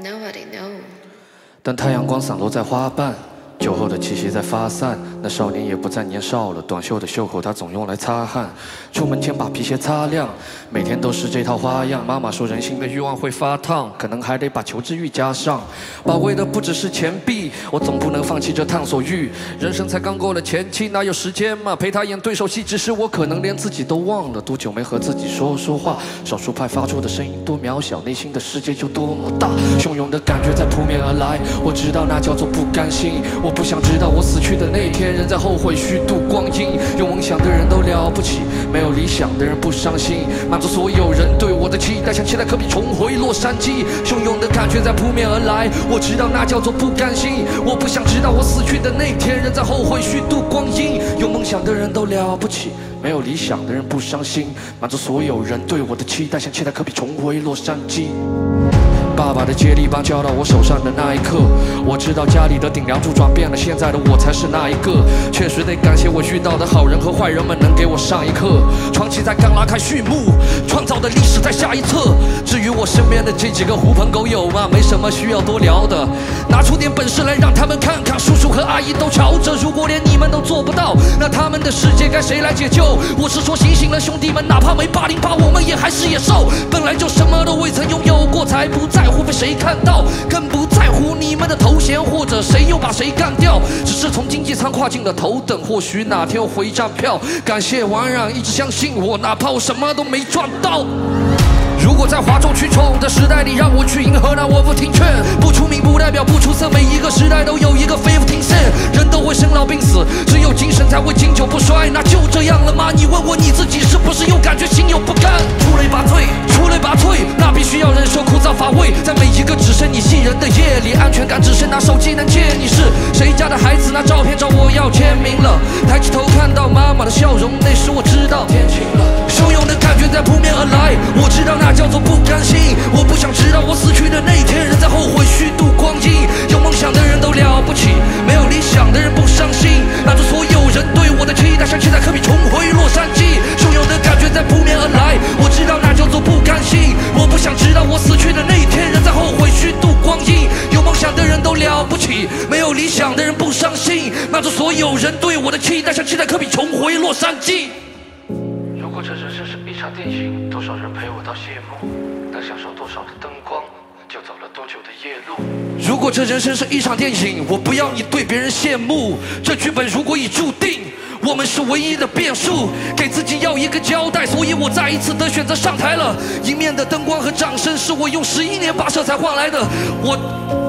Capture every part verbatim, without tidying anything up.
Nobody knows。 当太阳光散落在花瓣。 酒后的气息在发散，那少年也不再年少了。短袖的袖口，他总用来擦汗。出门前把皮鞋擦亮，每天都是这套花样。妈妈说人心的欲望会发烫，可能还得把求知欲加上。宝贵的不只是钱币，我总不能放弃这探索欲。人生才刚过了前期，哪有时间嘛？陪他演对手戏，只是我可能连自己都忘了。多久没和自己说说话？少数派发出的声音多渺小，内心的世界就多么大。汹涌的感觉在扑面而来，我知道那叫做不甘心。 我不想知道我死去的那一天，人在后悔虚度光阴。有梦想的人都了不起，没有理想的人不伤心。满足所有人对我的期待，像期待可比重回洛杉矶。汹涌的感觉在扑面而来，我知道那叫做不甘心。我不想知道我死去的那一天，人在后悔虚度光阴。有梦想的人都了不起，没有理想的人不伤心。满足所有人对我的期待，像期待可比重回洛杉矶。 爸爸的接力棒交到我手上的那一刻，我知道家里的顶梁柱转变了，现在的我才是那一个。确实得感谢我遇到的好人和坏人们，能给我上一课。传奇才刚拉开序幕，创造的历史在下一册。至于我身边的这几个狐朋狗友嘛，没什么需要多聊的，拿出点本事来让他们看看，叔叔和阿姨都瞧着。如果连你们都做不到，那他们的世界该谁来解救？我是说醒醒了，兄弟们，哪怕没八零八，我们也还是野兽。本来就什么都未曾拥有过，才不在。 在乎被谁看到，更不在乎你们的头衔或者谁又把谁干掉。只是从经济舱跨进了头等，或许哪天有回站票。感谢王让一直相信我，哪怕我什么都没赚到。 如果在哗众取宠的时代里让我去迎合，那我不听劝。不出名不代表不出色，每一个时代都有一个非福听圣。人都会生老病死，只有精神才会经久不衰。那就这样了吗？你问我你自己是不是又感觉心有不甘？出类拔萃，出类拔萃，那必须要忍受枯燥乏味。在每一个只剩你信人的夜里，安全感只剩拿手机能借。你是谁家的孩子？拿照片找我要签名了。抬起头看到妈妈的笑容，那时我知道天晴了。汹涌的感觉在扑面而来，我知道那。 那叫做不甘心，我不想知道我死去的那一天，人在后悔虚度光阴。有梦想的人都了不起，没有理想的人不伤心。满足所有人对我的期待，像期待可比重回洛杉矶。汹涌的感觉在扑面而来，我知道那叫做不甘心。我不想知道我死去的那一天，人在后悔虚度光阴。有梦想的人都了不起，没有理想的人不伤心。满足所有人对我的期待，像期待可比重回洛杉矶。 如果这人生是一场电影，多少人陪我到谢幕，能享受多少的灯光，就走了多久的夜路。如果这人生是一场电影，我不要你对别人羡慕。这剧本如果已注定，我们是唯一的变数，给自己要一个交代，所以我再一次的选择上台了。迎面的灯光和掌声，是我用十一年跋涉才换来的，我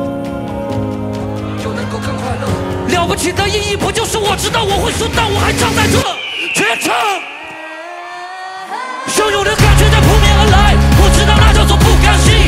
就能够更快乐。了不起的意义不就是我知道我会输，但我还站在这全场。 汹涌的感觉在扑面而来，我知道那叫做不甘心。